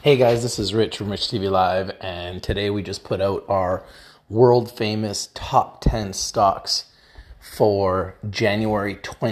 Hey guys, this is Rich from Rich TV Live, and today we just put out our world famous top 10 stocks for January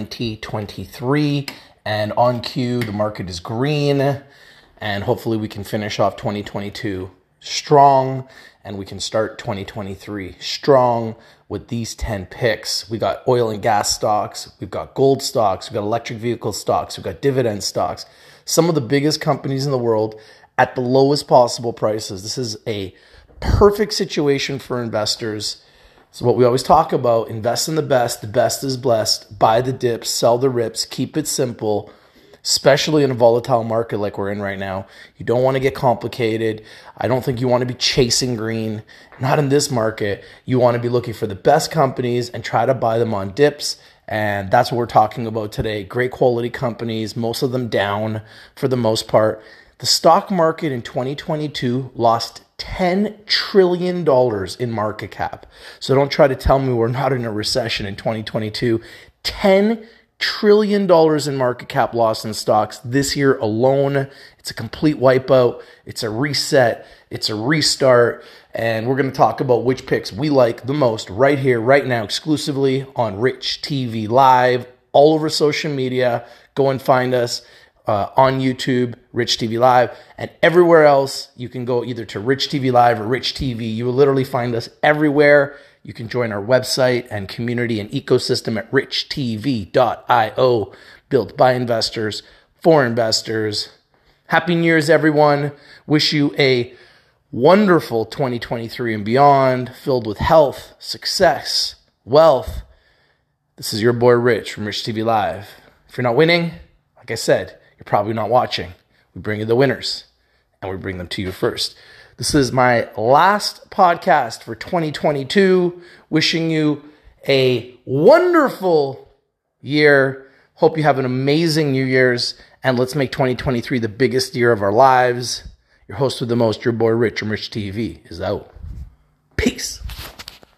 2023. And on cue, the market is green, and hopefully we can finish off 2022 strong, and we can start 2023 strong with these 10 picks. We got oil and gas stocks, we've got gold stocks, we've got electric vehicle stocks, we've got dividend stocks, some of the biggest companies in the world at the lowest possible prices. This is a perfect situation for investors. It's what we always talk about: invest in the best is blessed, buy the dips, sell the rips, keep it simple, especially in a volatile market like we're in right now. You don't want to get complicated. I don't think you want to be chasing green. Not in this market. You want to be looking for the best companies and try to buy them on dips. And that's what we're talking about today. Great quality companies, most of them down for the most part. The stock market in 2022 lost $10 trillion in market cap. So don't try to tell me we're not in a recession in 2022. $10 trillion in market cap loss in stocks this year alone. It's a complete wipeout. It's a reset. It's a restart. And we're going to talk about which picks we like the most right here, right now, exclusively on Rich TV Live, all over social media. Go and find us on YouTube, Rich TV Live, and everywhere else. You can go either to Rich TV Live or Rich TV. You will literally find us everywhere. You can join our website and community and ecosystem at richtv.io, built by investors for investors. Happy New Year's, everyone. Wish you a wonderful 2023 and beyond, filled with health, success, wealth. This is your boy Rich from Rich TV Live. If you're not winning, like I said, you're probably not watching. We bring you the winners, and we bring them to you first. This is my last podcast for 2022. Wishing you a wonderful year. Hope you have an amazing New Year's, and let's make 2023 the biggest year of our lives. Your host with the most, your boy Rich from Rich TV, is out. Peace.